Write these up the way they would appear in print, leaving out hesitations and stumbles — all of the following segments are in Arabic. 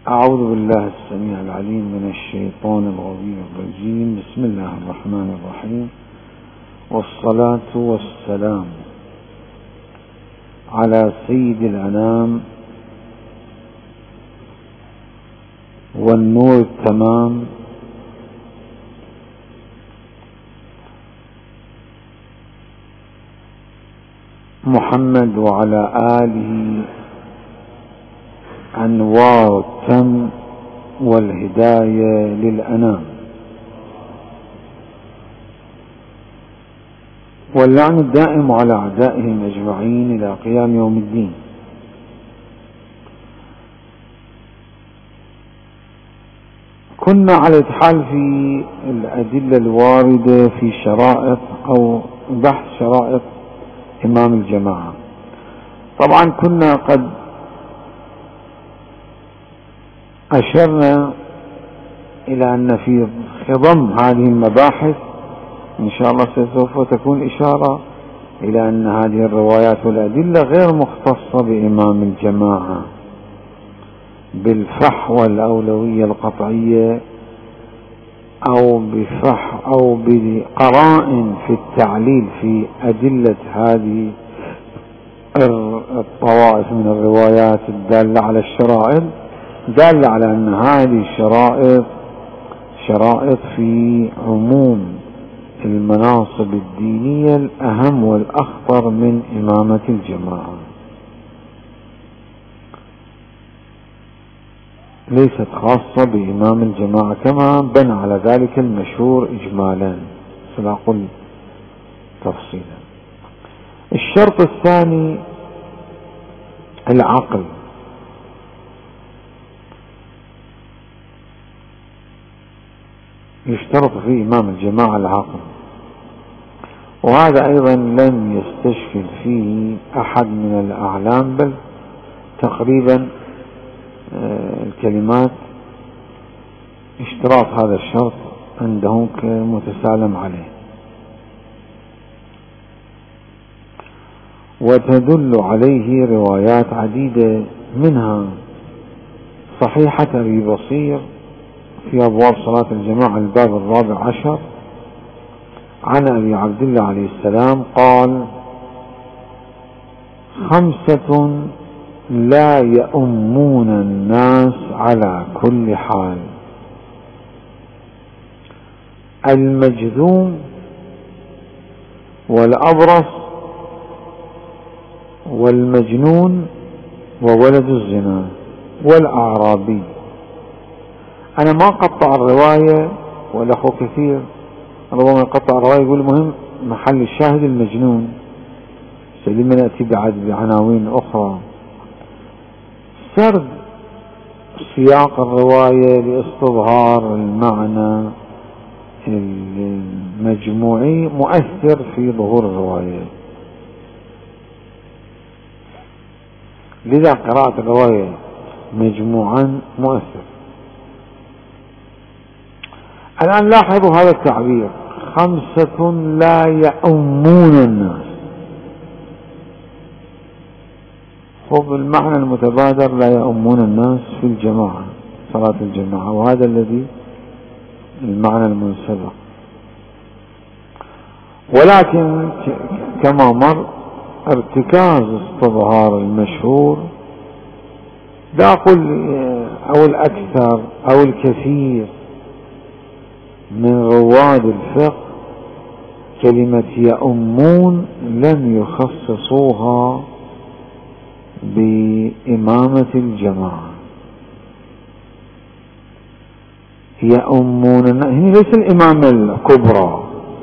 أعوذ بالله السميع العليم من الشيطان الغوي الرجيم. بسم الله الرحمن الرحيم، والصلاة والسلام على سيد الأنام والنور التمام محمد وعلى آله أنوار التم والهداية للأنام، واللعن الدائم على أعدائهم أجمعين إلى قيام يوم الدين. كنا على الحال في الأدلة الواردة في شرائط أو بحث شرائط إمام الجماعة. طبعا كنا قد أشرنا إلى أن في خضم هذه المباحث إن شاء الله سوف تكون إشارة إلى أن هذه الروايات والأدلة غير مختصة بإمام الجماعة بالفحوى الأولوية القطعية أو بقرائن في التعليل في أدلة هذه الطوائف من الروايات الدالة على الشرائط، دالة على أن هذه الشرائط شرائط في عموم المناصب الدينية الأهم والأخطر من إمامة الجماعة، ليست خاصة بإمام الجماعة كما بنى على ذلك المشهور إجمالا، سنقول تفصيلا. الشرط الثاني العقل. يشترط في إمام الجماعة العقل، وهذا أيضا لم يستشكل فيه أحد من الأعلام، بل تقريبا الكلمات اشتراط هذا الشرط عندهم كمتسالم عليه. وتدل عليه روايات عديدة، منها صحيحة أبي بصير في أبواب صلاة الجماعة الباب 14 عن أبي عبد الله عليه السلام قال: 5 لا يؤمون الناس على كل حال: المجذوم والأبرص والمجنون وولد الزنا والأعرابي. أنا ما قطع الرواية، والأخو كثير ربما يقطع الرواية يقول مهم محل الشاهد المجنون، سليما نأتي بعد بعناوين أخرى. سرد سياق الرواية لاستظهار المعنى المجموعي مؤثر في ظهور الرواية، لذا قراءة الرواية مجموعا مؤثر. الآن لاحظوا هذا التعبير: 5 لا يؤمون الناس. خب المعنى المتبادر لا يؤمون الناس في الجماعة، صلاة الجماعة، وهذا الذي المعنى المنسبق. ولكن كما مر ارتكاز استظهار المشهور، لا أقول أو الأكثر أو الكثير من رواد الفقه، كلمة يؤمون لم يخصصوها بإمامة الجماعة. يؤمون هي ليس الإمامة الكبرى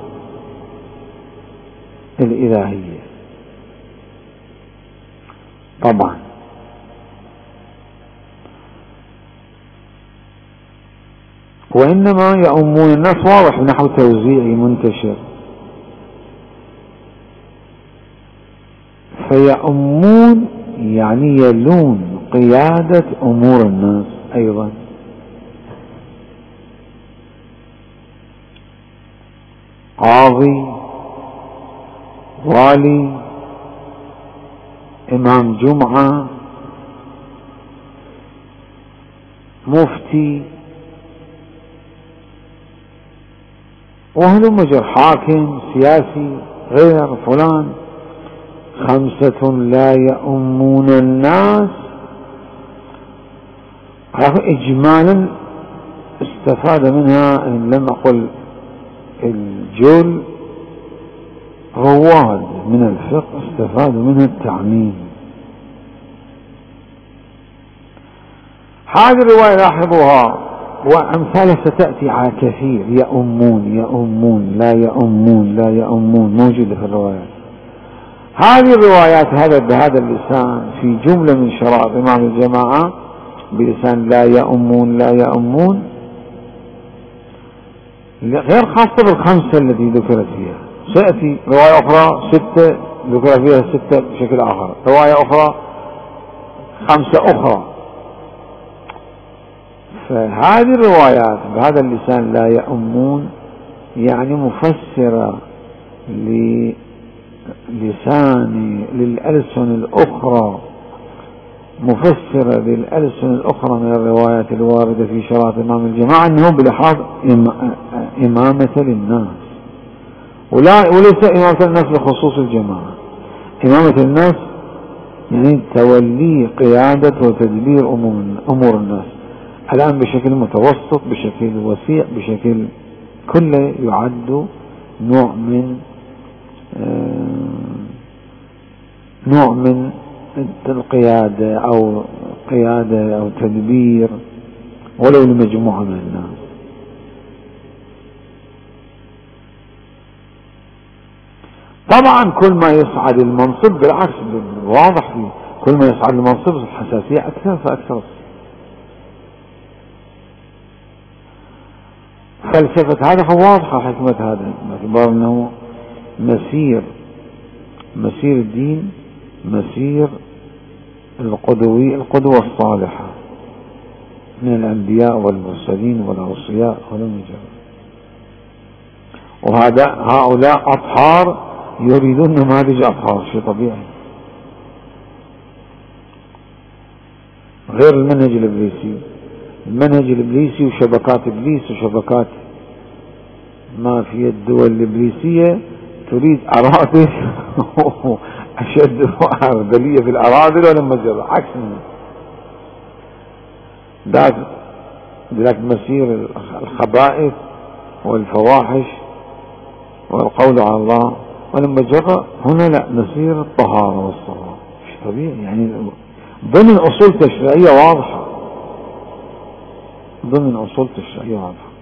الإلهية طبعا، وإنما يؤمون الناس واضح نحو توزيعي منتشر، فيؤمون يعني يلون قيادة أمور الناس أيضا. قاضي، والي، إمام جمعة، مفتي، وهلم جر، حاكم سياسي غير فلان. 5 لا يؤمون الناس، إجمالا استفاد منها، إن لم أقل الجل رواد من الفقه استفادوا منها التعميم. هذه الرواية لاحظوها، وأمثالها ستأتي على كثير. يؤمون يؤمون لا يؤمون لا يؤمون موجودة في الروايات. هذه الروايات بهذا اللسان في جملة من شرائط إمام الجماعة بلسان لا يؤمون لا يؤمون، غير خاصة بالخمسة التي ذكرت فيها. سيأتي رواية أخرى 6 ذكر فيها 6 بشكل آخر، رواية أخرى 5 أخرى. فهذه الروايات بهذا اللسان لا يؤمون يعني مفسرة للألسن الأخرى، مفسرة للألسن الأخرى من الروايات الواردة في شرائط إمام الجماعة، أنه بلحاظ إمامة للناس، وليس إمامة الناس بخصوص الجماعة. إمامة الناس يعني تولي قيادة وتدبير أمور الناس، الآن بشكل متوسط، بشكل وسيع، بشكل كله يعد نوع من القيادة أو قيادة أو تدبير، ولو لمجموعة من الناس. طبعا كل ما يصعد المنصب بالعكس واضح فيه، كل ما يصعد المنصب الحساسية أكثر فأكثر. فلسفة هذا واضحة، حكمة هذا باعتبار أنه مسير الدين، مسير القدوة الصالحة من الأنبياء والمرسلين والأوصياء والمجرد. هؤلاء أطهار يريدون نماذج أطهار، شيء طبيعي، غير المنهج الإبليسي. المنهج الإبليسي وشبكات إبليس وشبكات ما في الدول الإبليسية تريد أراضي أشد أرذلية في الأراضي ولما جرى عكس ذاك مسير الخبائث والفواحش والقول على الله، ولما جرى هنا لا، مسير الطهارة والصلاة. مش طبيعي يعني، ضمن أصول تشريعية واضحة، ضمن أصول تشريعية واضحة.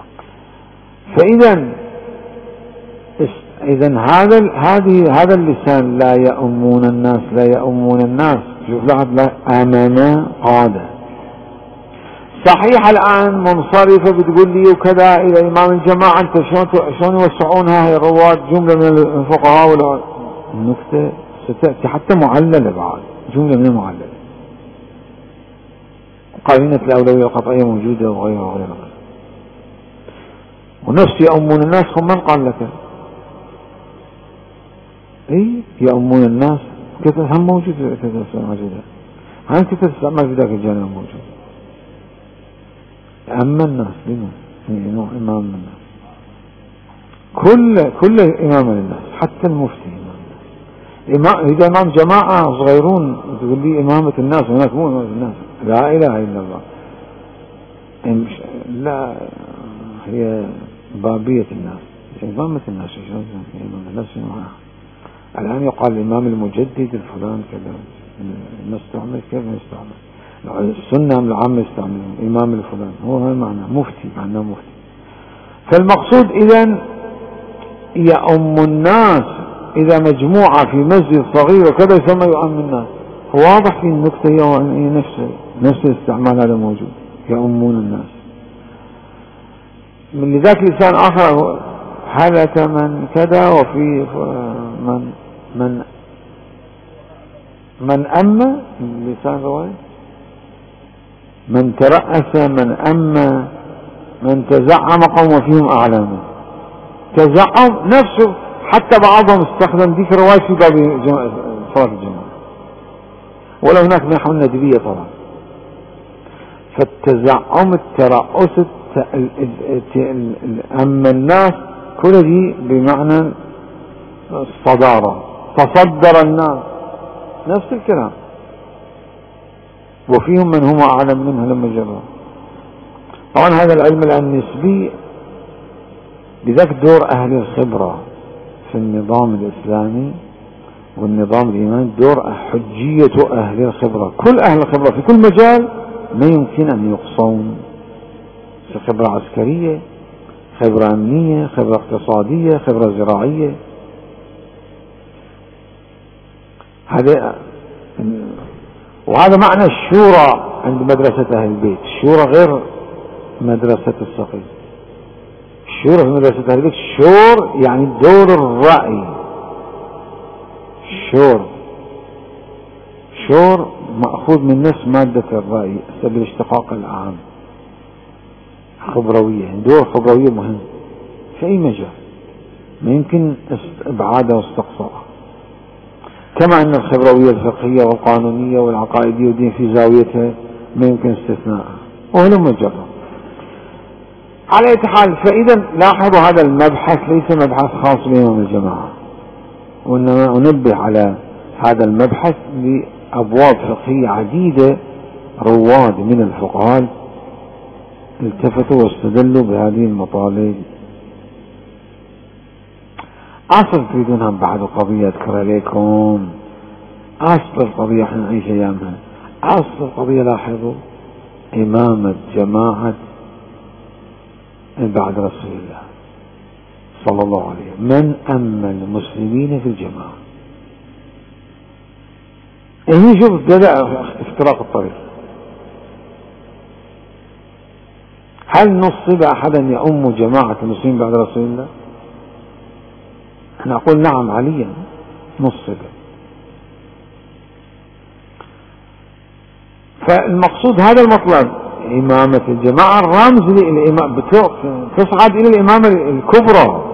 فإذا هذا اللسان لا يؤمون الناس لا يؤمون الناس، شوف لاحظ، آمنا قادة صحيح. الآن منصرفة بتقول لي وكذا إلى إمام الجماعة، أنت شلون يوسعونها هي الرواد؟ جملة من الفقهاء النكتة ستأتي حتى معللة بعد، جملة من المعللة، قرينة الأولوية القطعية موجودة وغيرها. ونفس يؤمون الناس هم من قال لك؟ يؤمون الناس كتب هم موجود، هم كتب تستعمل في ذاك الجانب موجود. أما الناس لما نوع إمام الناس، كل إمام للناس، حتى المفتي إمام. إذا إمام جماعة صغيرون تقول لي إمامة الناس، هناك مو إمامة الناس، لا إله إلا الله. لا، هي بابية الناس، إمامة الناس. الآن يقال الإمام المجدد الفلان كذا، نستعمل كيف نستعمل السنة من العام يستعمل الإمام الفلان، هو هذا معنى مفتي، معناه مفتي. فالمقصود إذن يؤم الناس، إذا مجموعة في مسجد صغير وكذا يسمى يؤم الناس. واضح في النكتة، هي نفس الاستعمال هذا موجود، يؤمون الناس. من لذاك لسان آخر هلك من كذا، وفي من أما لسان رواية، من ترأس، من أما، من تزعم قوم فيهم أعلامه. تزعم نفسه، حتى بعضهم استخدم ذيك الرواية في باب صلاة الجماعة، ولو هناك نحو الندبية طبعا. فالتزعم الترأس أما الناس كل دي بمعنى الصدارة، تصدر الناس، نفس الكلام. وفيهم من هم أعلم منها لما جرى. طبعا هذا العلم الآن نسبي، بذلك دور أهل الخبرة في النظام الإسلامي والنظام الإيماني، دور حجية أهل الخبرة. كل أهل الخبرة في كل مجال ما يمكن أن يقصون، في خبرة عسكرية، خبرة أمنية، خبرة اقتصادية، خبرة زراعية. وهذا معنى الشورى عند مدرسة أهل البيت. الشورى غير مدرسة السقي. الشورى في مدرسة أهل البيت شور يعني دور الرأي. شور مأخوذ من نفس مادة الرأي، سبيل الاشتقاق العام. خبروية، دور خبروية مهم في أي مجال، ما يمكن إبعادها واستقصاءها. كما أن الخبروية الفقهية والقانونية والعقائدية والدين في زاويتها ما يمكن استثناءها، وهلم جرى. على أي حال، فإذا لاحظوا هذا المبحث ليس مبحث خاص بإمام الجماعة، وإنما أنبه على هذا المبحث لأبواب فقهية عديدة. رواد من الفقهاء التفتوا واستدلوا بهذه المطالب. أصل تريدونها بعد قضية أذكر لكم، أصل القضية احنا نعيش أيامها. أصل القضية لاحظوا إمامة جماعة بعد رسول الله صلى الله عليه وسلم، من أما المسلمين في الجماعة. هنا شوف بدأ افتراق الطريق. هل نصب أحدا يؤم جماعة المسلمين بعد رسول الله؟ أنا أقول نعم، عليا نصب. فالمقصود هذا المطلب، إمامة الجماعة الرمز للإمام، تصعد إلى الإمامة الكبرى،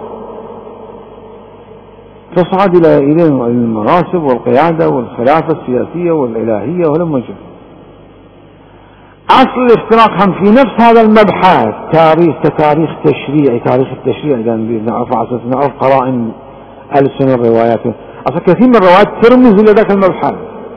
تصعد إلى المناصب والقيادة والخلافة السياسية والإلهية ولما جاء. أصل الافتراق هم في نفس هذا المبحث، كتاريخ تشريعي، تاريخ التشريع إذا نعرف على أساس نعرف قرائن ألسن الروايات. أصلا كثير من الروايات ترمز إلى ذاك المبحث.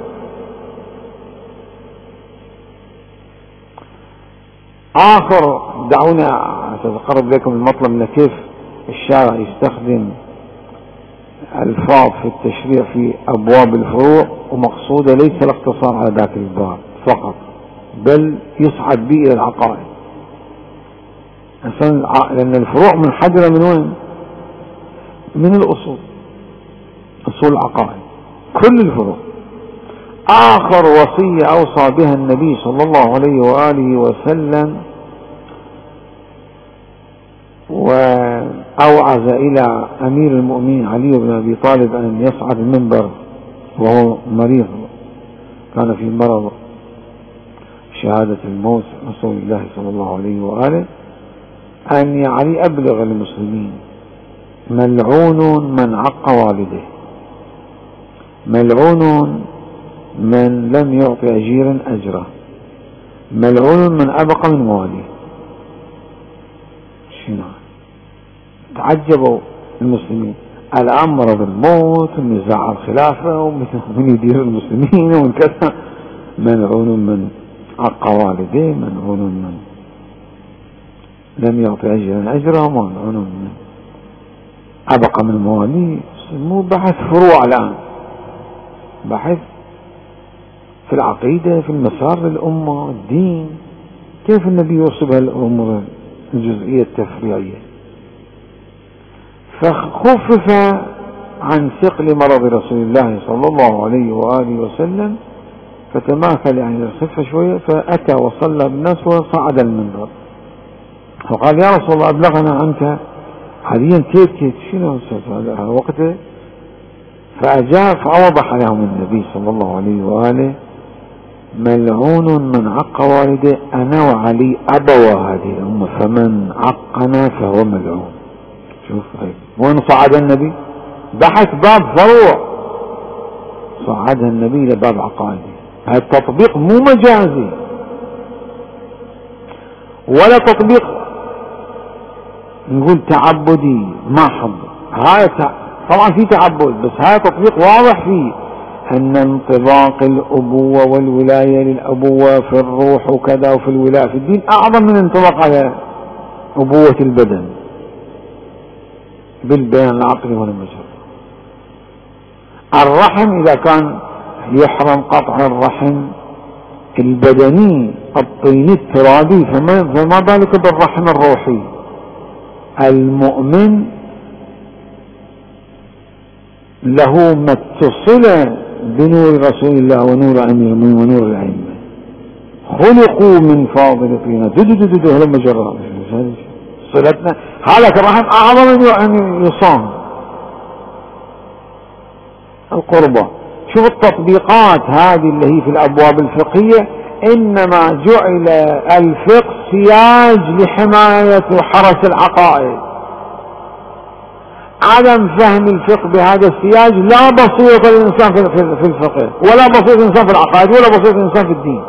آخر دعونا أتقرب لكم المطلب من كيف الشارع يستخدم الفاظ في التشريع في أبواب الفروع، ومقصودة ليس الاقتصار على ذاك الباب فقط، بل يصعد به إلى العقائد. لأن الفروع منحدرة من وين؟ من الأصول، أصول العقائد، كل الفروع. آخر وصية أوصى بها النبي صلى الله عليه وآله وسلم وأوعز إلى أمير المؤمنين علي بن أبي طالب أن يصعد المنبر وهو مريض، كان في مرض شهادة الموت رسول الله صلى الله عليه وآله، أن علي أبلغ المسلمين: ملعون من عق والده، ملعون من لم يعطي أجيرا أجره، ملعون من أبقى من مواليه. شنو؟ تعجبوا المسلمين، الآن مرض الموت ونزاع على الخلافة ومن يدير المسلمين ومن كذا. ملعون من عق والديه، ملعون من لم يعطي أجيرا أجره، ملعون من أبقى من مواليه. مو بحث فروع الآن، بحث في العقيدة، في المسار للأمة، الدين، كيف النبي يوصف الأمور الجزئية التفريعية. فخفف عن ثقل مرض رسول الله صلى الله عليه وآله وسلم، فتماثل يعني الخفة شوية، فأتى وصلى بالناس وصعد المنبر فقال: يا رسول الله أبلغنا عنك حاليا كيف شنو هذا وقته؟ فأجاب فأوضح لهم النبي صلى الله عليه وآله: ملعون من عق والده، أنا وعلي أبوا هذه الأمة، فمن عقنا فهو ملعون. شوف وين صعد النبي؟ بحث باب فروع، صعدها النبي لباب عقائدي. هذا التطبيق مو مجازي، ولا تطبيق نقول تعبدي محض. هاي طبعا في تعبد، بس هاي تطبيق واضح فيه أن انطباق الأبوة والولاية للأبوة في الروح وكذا وفي الولاية في الدين أعظم من انطباق على أبوة البدن بالبيان العقلي والمجرد. الرحم إذا كان يحرم قطع الرحم البدني الطيني الترابي، فما بالك بالرحم الروحي. المؤمن له ما اتصل بنور رسول الله ونور أمير ونور الأئمة، خلقوا من فاضل طينة هلما جرى صلتنا. هذا الرحم أعظم من أن يصام القربة. شوف التطبيقات هذه اللي هي في الأبواب الفقهية، إنما جعل الفقه سياج لحماية وحرس العقائد. عدم فهم الفقه بهذا السياج لا بصيرة للإنسان في الفقه، ولا بصيرة الإنسان في العقائد، ولا بصيرة الإنسان في الدين.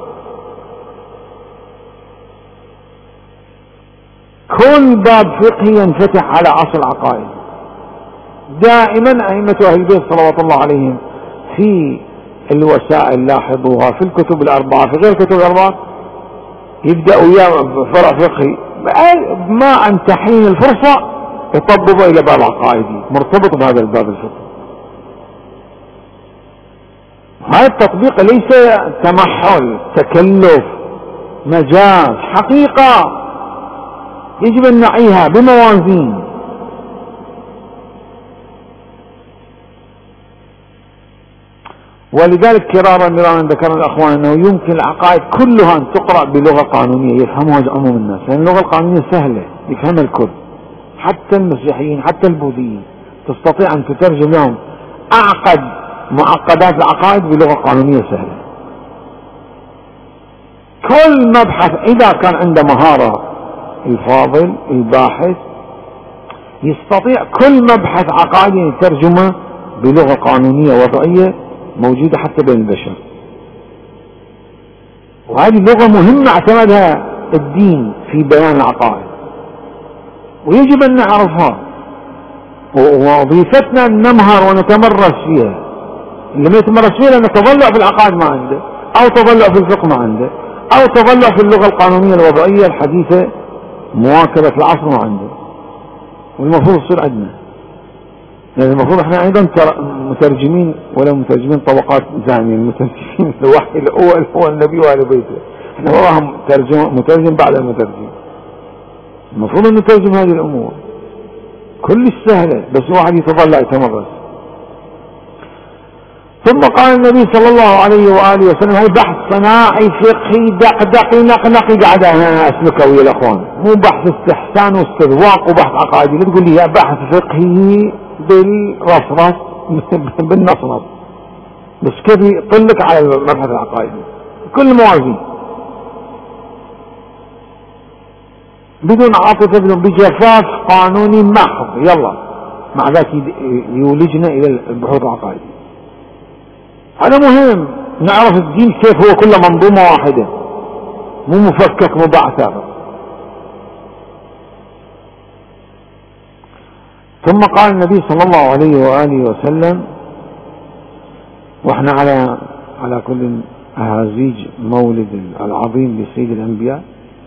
كل باب فقهي ينفتح على عصر العقائد. دائما أئمة أهل البيت صلوات الله عليهم في الوسائل لاحظوها في الكتب الأربعة، في غير الكتب الأربعة يبدأوا فرع فقهي، ما أن تحين الفرصة يطببوا إلى باب عقائدي مرتبط بهذا الباب الفقهي. هذا التطبيق ليس تمحل، تكلف، مجاز، حقيقة يجب أن نعيها بموازين. ولذلك كرارا مرارا ذكر الأخوان أنه يمكن العقائد كلها أن تقرأ بلغة قانونية يفهمها عموم الناس، لأن اللغة القانونية سهلة يفهمها الكل، حتى المسيحيين حتى البوذيين تستطيع أن تترجم لهم أعقد معقدات العقائد بلغة قانونية سهلة. كل مبحث إذا كان عنده مهارة الفاضل الباحث يستطيع كل مبحث عقائدي يترجمه بلغة قانونية وضعية موجودة حتى بين البشر. وهذه لغة مهمة اعتمدها الدين في بيان العقائد، ويجب أن نعرفها، ووظيفتنا أن نمهر ونتمرس فيها. اللي ما يتمرس فيها لأنه تضلع في العقائد ما عنده، أو تضلع في الفقه ما عنده، أو تضلع في اللغة القانونية الوضعية الحديثة مواكبة العصر ما عنده. والمفروض يصير عندنا، يعني المفروض احنا ايضا مترجمين، ولا مترجمين طبقات ثانية. المترجمين الوحي الاول هو النبي وآل بيته، احنا وراهم مترجم بعد المترجم. المفروض ان نترجم هذه الامور كل السهلة، بس واحد يتضلع يتمرس. ثم قال النبي صلى الله عليه وآله وسلم: هذا بحث صناعي فقهي دقدقي نقنقي قاعد اسلكه ويا الاخوان، مو بحث استحسان واستذواق وبحث عقائدي. لا تقول لي يا بحث فقهي بالرصرص بالنصنص، بس كيف يطلق على المبحث العقائدي كل موازين بدون عاطفة، بدون بجفاف قانوني محض. يلا مع ذلك يولجنا إلى البحوث العقائدية. هذا مهم نعرف الدين كيف هو كله منظومة واحدة، مو مفكك مبعثر. ثم قال النبي صلى الله عليه وآله وسلم، واحنا على كل أهازيج مولد العظيم لسيد الأنبياء،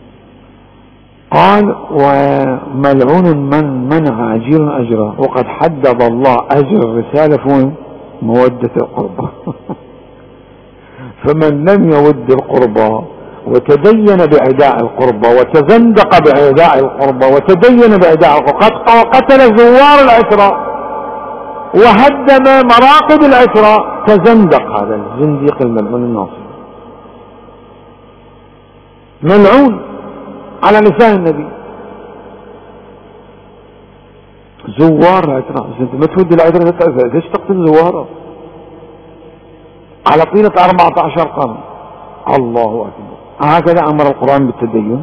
قال: وملعون من منع أجير أجره. وقد حدد الله أجر الرسالة فين؟ مودة القربى. فمن لم يود القربى وتدين بأداء القربى وتزندق بأداء القربى وتدين بأداء القربى وقتل زوار العترة وهدم مراقد العترة، تزندق. هذا الزنديق الملعون الناصر ملعون على لسان النبي. زوار العترة، ما تود العترة ليش تقتل زواره على طيلة 14 قرن؟ الله أكبر. هكذا أمر القرآن بالتدين.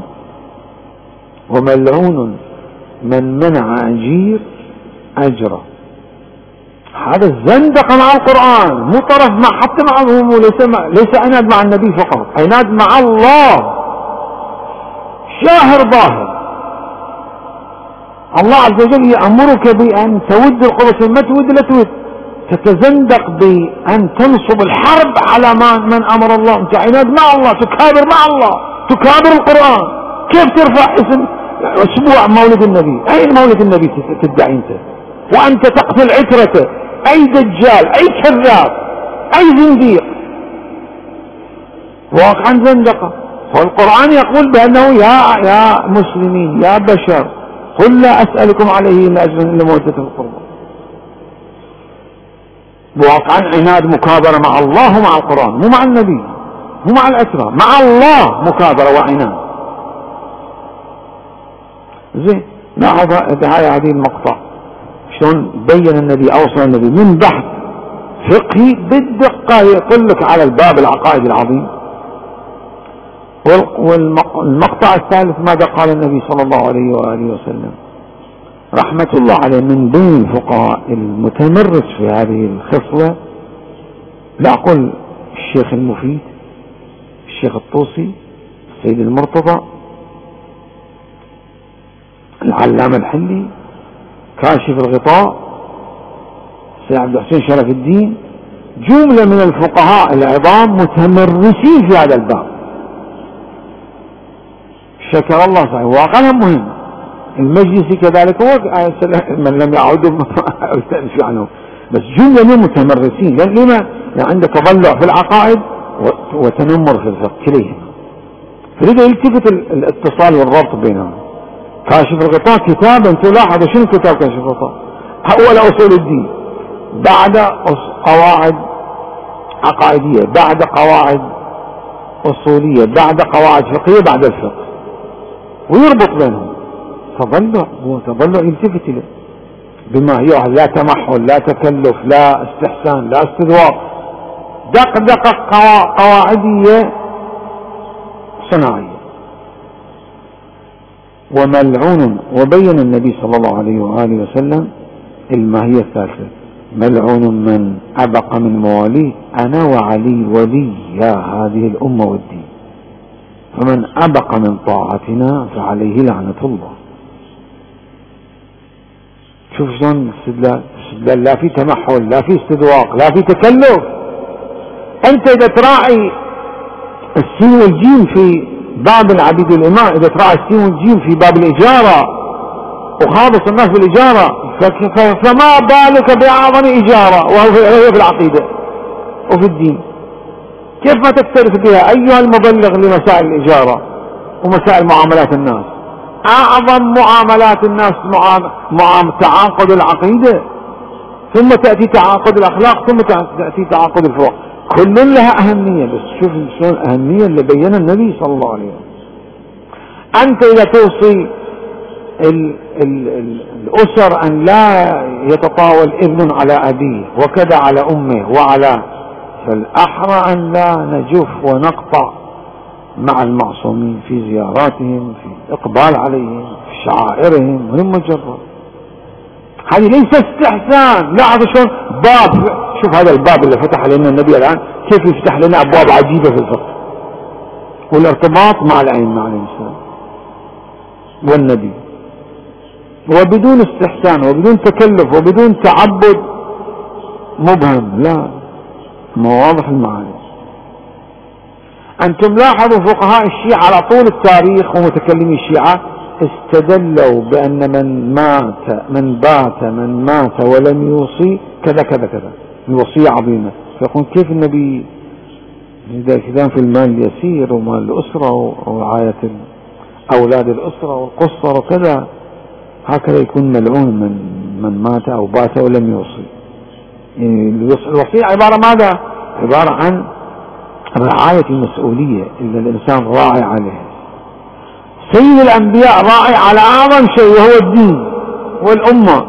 وملعون من منع أجير أجره. هذا الزندق مع القرآن، مو طرف مع حتى معه، ليس عناد مع النبي فقط، عناد مع الله. شاهر ظاهر. الله عز وجل يأمرك بأن تود القرى، ما تود لا تود، تتزندق بأن تنصب الحرب على من أمر الله. أنت عناد مع الله، تكابر مع الله، تكابر القرآن. كيف ترفع اسم أسبوع مولد النبي؟ أين مولد النبي تدعي أنت؟ وأنت تقتل عترته. أي دجال، أي كذاب، أي زنديق، واقعا زندقة. والقرآن يقول بأنه يا مسلمين يا بشر قل لا أسألكم عليه من أجر إلا مودة القربى. واقعا عناد، مكابرة مع الله ومع القرآن، مو مع النبي، مو مع الأسرى، مع الله مكابرة وعناد. زين، لاحظ هذه المقطع شلون بين النبي، أوصى النبي من بحث فقهي بالدقة يقول لك على الباب العقائد العظيم. والمقطع الثالث ماذا قال النبي صلى الله عليه وآله وسلم رحمة الله عليه من بين الفقهاء المتمرس في هذه الخصلة؟ لا أقول الشيخ المفيد، الشيخ الطوسي، السيد المرتضى، العلامة الحلي، كاشف الغطاء، السيد عبد الحسين شرف الدين، جملة من الفقهاء العظام متمرسين في هذا الباب. شكر الله صحيح، واقعا مهم. المجلس كذلك هو من لم يعود أستأنف عنه، بس جملة من متمرسين. لما؟ يعني عندك تضلع في العقائد وتنمر في الفقه كليهما، فلذا يلتفت الاتصال والربط بينهم. كاشف الغطاء كتاب، انتم لاحظوا شنو كتاب كاشف الغطاء؟ أول أصول الدين، بعد قواعد عقائدية، بعد قواعد أصولية، بعد قواعد فقهية، بعد الفقه، ويربط بينهم. تظل يلتفت إليه بما هي لا تمحل، لا تكلف، لا استحسان، لا استذواق، دقدقة قواعدية صناعية. وملعون، وبين النبي صلى الله عليه وآله وسلم الماهية الثالثة: ملعون من أبق من مواليه، أنا وعلي ولي هذه الأمة والدين، فمن أبق من طاعتنا فعليه لعنة الله. شوف شلون استدلال، لا في تمحل، لا في استذواق، لا في تكلف. أنت إذا تراعي السين والجيم في باب العبيد والإماء، إذا تراعي السين والجيم في باب الإجارة وخالص الناس بالإجارة، فما بالك بأعظم إجارة وهي في العقيدة وفي الدين. كيف ما تكترث بها أيها المبلغ لمسائل الإجارة ومسائل معاملات الناس؟ أعظم معاملات الناس تعاقد العقيدة، ثم تأتي تعاقد الأخلاق، ثم تأتي تعاقد الفروع، كل لها أهمية. بس شوف شلون الأهمية اللي بينها النبي صلى الله عليه وسلم. أنت إذا توصي الأسر أن لا يتطاول ابن على أبيه وكذا على أمه وعلى، فالأحرى أن لا نجف ونقطع مع المعصومين في زياراتهم، في الإقبال عليهم، في شعائرهم، وهم مجرد. هذه ليس استحسان. لاحظ شلون باب، شوف هذا الباب اللي فتح لنا النبي الآن كيف يفتح لنا أبواب عجيبة في الفقه والارتباط مع الأئمة عليهم السلام والنبي، وبدون استحسان وبدون تكلف وبدون تعبد مبهم، لا، مواضح المعاني. أنتم لاحظوا فقهاء الشيعة على طول التاريخ ومتكلمي الشيعة استدلوا بأن من مات ولم يوصي كذا كذا كذا، الوصية عظيمة. فيقول كيف النبي كذا في المال اليسير ومال الأسرة ورعاية أولاد الأسرة والقصر وكذا، هكذا يكون ملعون من مات أو بات ولم يوصي. يعني الوصية عبارة ماذا؟ عبارة عن رعاية المسؤولية اللي الإنسان راعي عليها. سيد الأنبياء راعي على أعظم شيء وهو الدين والأمة،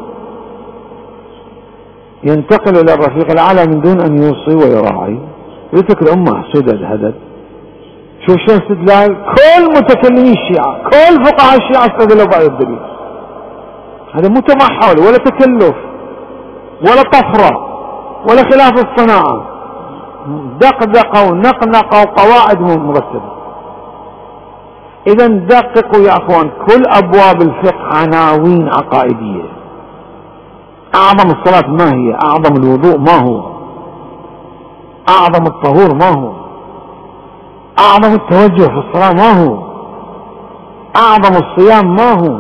ينتقل إلى الرفيق الأعلى من دون أن يوصي ويراعي، يترك الأمة سدد هدد. شوف شو استدلال كل متكلمي الشيعة، كل فقهاء الشيعة استدلوا بهذا الدليل. هذا مو تمحل ولا تكلف ولا طفرة ولا خلاف الصناعة، دقدقة ونقنقة وقواعد مرتبة. إذا دققوا يا أخوان، كل أبواب الفقه عناوين عقائدية. أعظم الصلاة ما هي؟ أعظم الوضوء ما هو؟ أعظم الطهور ما هو؟ أعظم التوجه في الصلاة ما هو؟ أعظم الصيام ما هو؟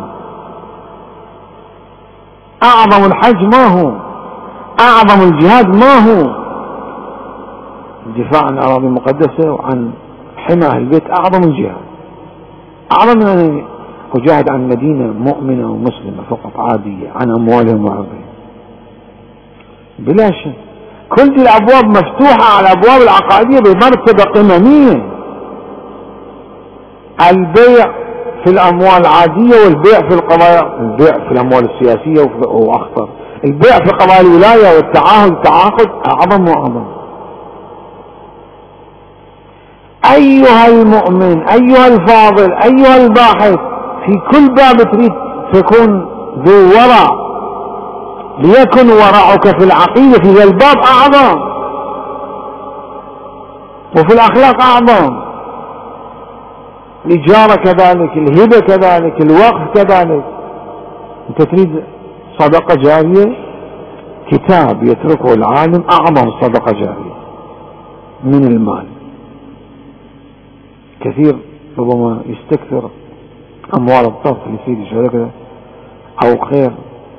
أعظم الحج ما هو؟ أعظم الجهاد ما هو؟ الدفاع عن الأراضي المقدسة وعن حمى أهل البيت أعظم الجهاد، أعظم من أن أجاهد عن مدينة مؤمنة ومسلمة فقط عادية عن أموالهم وعرضهم. بلا شك كل دي الأبواب مفتوحة على الأبواب العقائدية بمرتبة قممية. البيع في الأموال العادية والبيع في القضايا، البيع في الأموال السياسية وأخطر، البيع في قضايا الولاية والتعاهد التعاقد أعظم وأعظم. أيها المؤمن، أيها الفاضل، أيها الباحث، في كل باب تريد تكون ذو ورع، ليكن ورعك في العقيدة في ذا الباب أعظم، وفي الأخلاق أعظم، الإجارة كذلك، الهبة كذلك، الوقف كذلك. أنت تريد صدقة جارية، كتاب يتركه العالم أعظم صدقة جارية من المال. كثير ربما يستكثر أموال الطفل يصير شيء كذا أو خير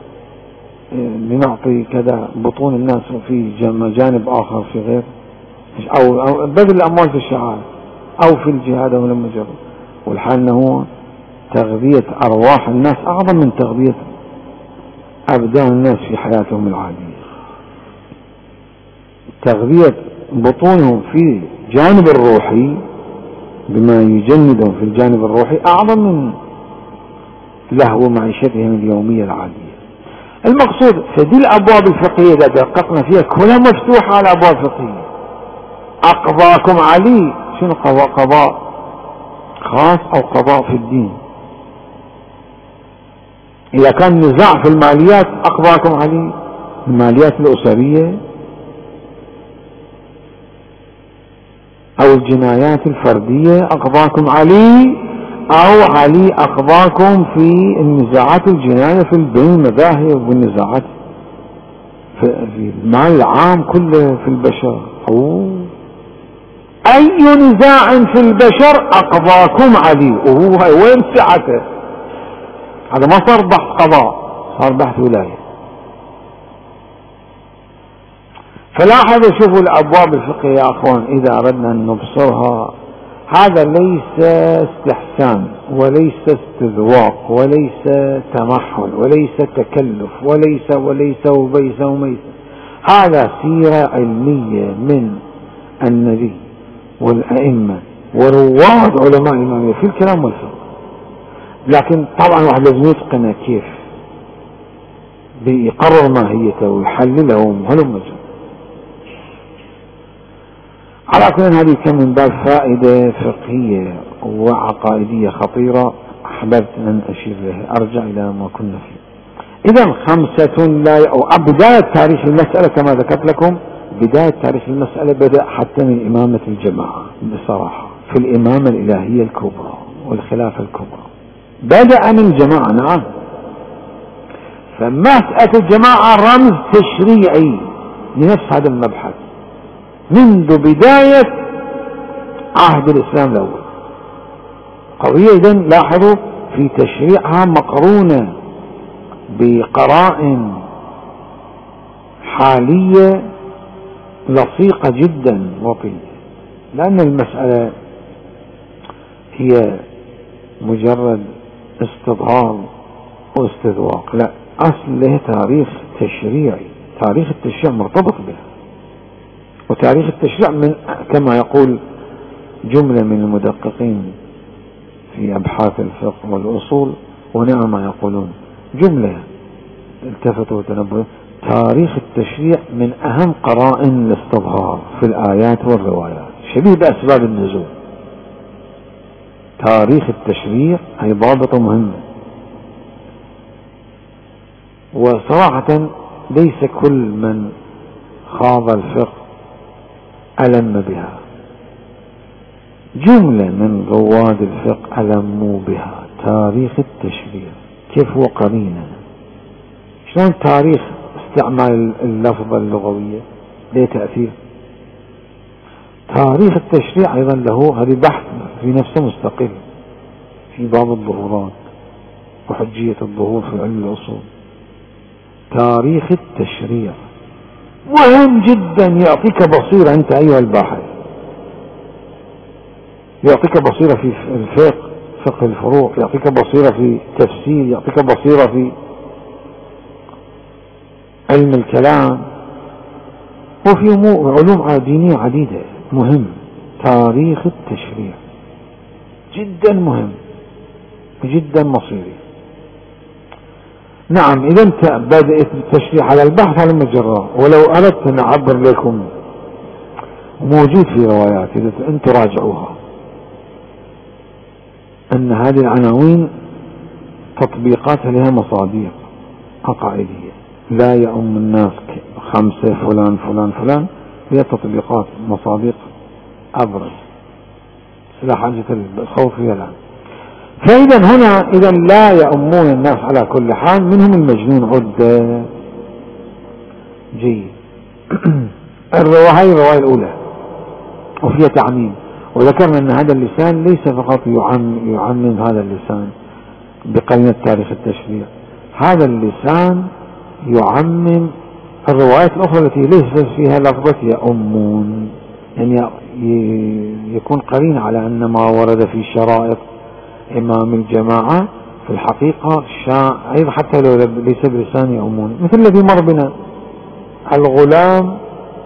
لنعطي كذا بطون الناس في جانب آخر في غير، أو بذل الأموال في الشعائر أو في الجهاد أو لما جرب. والحال أنه تغذية أرواح الناس أعظم من تغذية أبدان الناس في حياتهم العادية. تغذية بطونهم في جانب الروحي بما يجندهم في الجانب الروحي أعظم من لهو معيشتهم اليومية العادية. المقصود في دي الأبواب الفقهية إذا دققنا فيها كلها مفتوحة على أبواب فقهية. أقضاكم علي، شنو قضاء خاص أو قضاء في الدين؟ إذا كان نزاع في الماليات أقضاكم علي، الماليات الأسرية أو الجنايات الفردية أقضاكم علي، أو علي أقضاكم في النزاعات الجناية في البين المذاهب والنزاعات في المال العام كله في البشر. أي نزاع في البشر أقضاكم علي، وين سعته؟ هذا ما صار بحث قضاء، صار بحث ولاية. فلاحظوا شوفوا الأبواب الفقهية يا أخوان إذا أردنا أن نبصرها، هذا ليس استحسان وليس استذواق وليس تمحل وليس تكلف وليس وميس. هذا سيرة علمية من النبي والأئمة ورواد علماء الإمامية في الكلام والفقه. لكن طبعا واحد لازم يتقن كيف بيقرر ماهيته ويحللها ومهلم مجال. على كل هذه كم من باب فائدة فقهية وعقائدية خطيرة أحببت أن أشير لها. أرجع إلى ما كنا فيه. إذا 5 لا أو بداية تاريخ المسألة كما ذكرت لكم، بداية تاريخ المسألة بدأ حتى من إمامة الجماعة بصراحة في الإمامة الإلهية الكبرى والخلافة الكبرى، بدأ من الجماعة. نعم، فمسألة الجماعة رمز تشريعي لنفس هذا المبحث منذ بداية عهد الإسلام الأول. قضية إذن لاحظوا في تشريعها مقرونة بقرائن حالية لصيقة جدا وطية، لأن المسألة هي مجرد استظهار واستذواق، لا، أصل له تاريخ تشريعي. تاريخ التشريع مرتبط به، وتاريخ التشريع من كما يقول جملة من المدققين في أبحاث الفقه والأصول، ونعم ما يقولون جملة التفتوا وتنبهوا، تاريخ التشريع من أهم قرائن الاستظهار في الآيات والروايات، شبيه بأسباب النزول. تاريخ التشريع هي ضابطة مهمة، وصراحة ليس كل من خاض الفقه ألم بها. جملة من رواد الفقه ألموا بها تاريخ التشريع. كيف هو قرينة؟ شلون تاريخ استعمال اللفظة اللغوية له تأثير؟ تاريخ التشريع أيضا له هذا بحث في نفسه مستقل في باب الظهورات وحجية الظهور في علم الأصول. تاريخ التشريع مهم جدا، يعطيك بصيرة أنت أيها الباحث، يعطيك بصيرة في الفقه، فقه الفروع، يعطيك بصيرة في التفسير، يعطيك بصيرة في علم الكلام، وفي علوم دينية عديدة. مهم تاريخ التشريع، جدا مهم، جدا مصيري. نعم، إذا أنت بدأت التشريع على البحث على المجرة، ولو أردت أن أعبر لكم موجود في روايات إذا أنتم راجعوها أن هذه العناوين تطبيقاتها لها مصادر عقائدية. لا يؤم الناس 5 فلان فلان فلان، هي تطبيقات مصادق أبرز لا حاجة الخوف فيها الآن. فإذا هنا إذا لا يؤمون الناس على كل حال، منهم المجنون عدة. جيد. هاي الرواية الأولى وفيها تعميم، وذكرنا أن هذا اللسان ليس فقط يعمم هذا اللسان بقرينة تاريخ التشريع، هذا اللسان يعمم الروايات الأخرى التي ليست فيها لفظة يؤمون، يعني يكون قرين على أن ما ورد في شرائط إمام الجماعة في الحقيقة أيضا حتى لو ليس بلسان يؤمون، مثل الذي مر بنا الغلام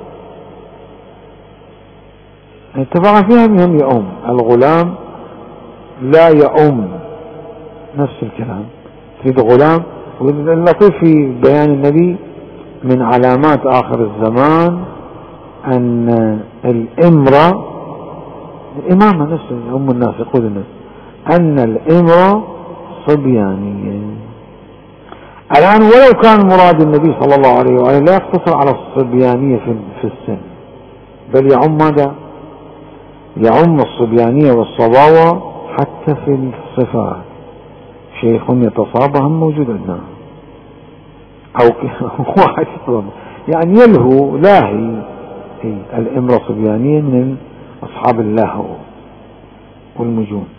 اتفق فيها منهم يؤم، الغلام لا يؤم، نفس الكلام تريد غلام. واللطيف في بيان النبي من علامات آخر الزمان أن الإمرة، الإمامة نفسه أم الناس يقول الناس أن الإمرة صبيانية. الآن ولو كان مراد النبي صلى الله عليه وآله لا يقتصر على الصبيانية في السن، بل يعم ماذا؟ يعم الصبيانية والصباوة حتى في الصفات. شيخ يتصابه موجود عندنا أو واحد يعني يلهو لاهي، الإمرة صبيانية من أصحاب اللهو والمجون.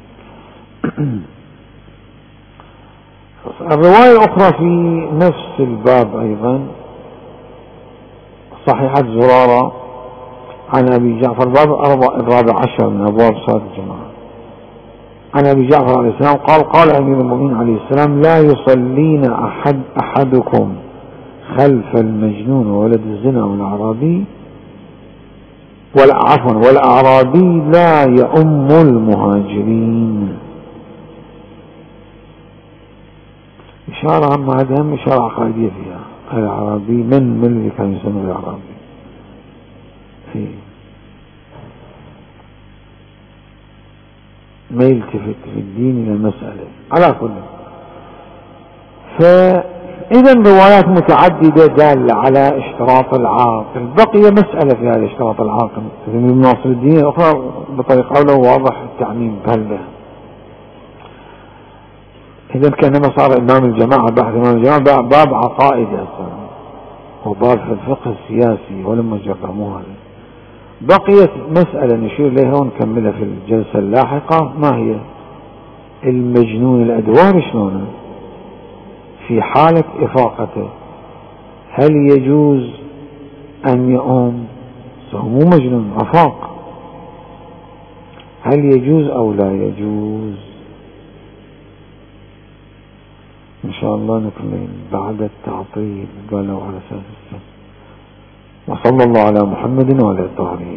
الرواية الأخرى في نفس الباب أيضا صحيحة زرارة عن أبي جعفر، الباب 14 من أبواب صلاة الجماعة، عن أبي جعفر عليه السلام قال: قال أمير المؤمنين عليه السلام: لا يصلين أحدكم خلف المجنون وولد الزنا والأعرابي، والأعرابي لا يؤم المهاجرين. إشارة عما هذه هم إشارة عقائدية فيها. الأعرابي من اللي كان يسمى الأعرابي ما يلتفت في الدين إلى مسألة على كل. فإذا روايات متعددة دالة على اشتراط العاقل. بقي مسألة في هذا اشتراط العاقل ابن ناصر الدين الأخرى بطريقة أولى واضح التعميم بهذا. إذا كانما صار إمام الجماعة بحث إمام الجماعة باب عقائد أصلا وباب في الفقه السياسي ولما جرموها. بقيت مسألة نشير إليها ونكملها في الجلسة اللاحقة، ما هي المجنون الأدوار شلونه في حالة إفاقته؟ هل يجوز أن يؤم؟ مو مجنون أفاق، هل يجوز أو لا يجوز؟ إن شاء الله نكمل بعد التعطيل قالوا على أساس السنة. وصلى الله على محمد وعلى الطاهرين.